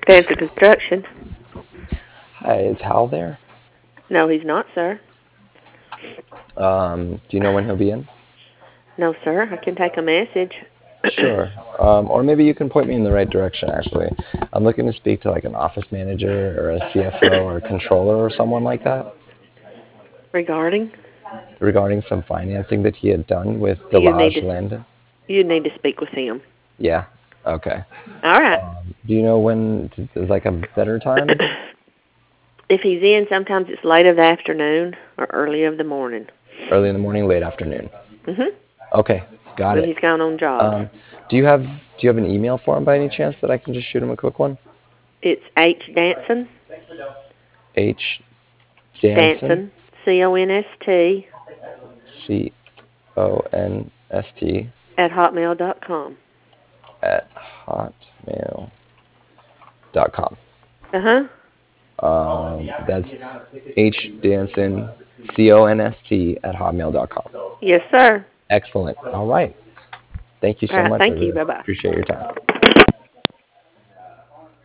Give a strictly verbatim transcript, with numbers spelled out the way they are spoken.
Fancy Construction. Hi, is Hal there? No, he's not, sir. Um, do you know when he'll be in? No, sir. I can take a message. Sure. Um, or maybe you can point me in the right direction, actually. I'm looking to speak to like an office manager or a C F O or a controller or someone like that Regarding, regarding some financing that he had done with you need Delage to Landon. you need to speak with him. Yeah. Okay. All right. Do you know when is like a better time? If he's in, sometimes it's late of the afternoon or early of the morning. Early in the morning, late afternoon. Mhm. Okay, got When it. he's gone on jobs. Um, do you have do you have an email for him by any chance that I can just shoot him a quick one? It's H Danson. H Danson, Danson. C O N S T C O N S T at hotmail dot com. at hotmail dot com. Uh huh. Um, that's H Danson, C O N S T at hotmail dot com. Yes, sir. Excellent. All right. Thank you All so right. much. I Thank you. really Bye bye. appreciate your time.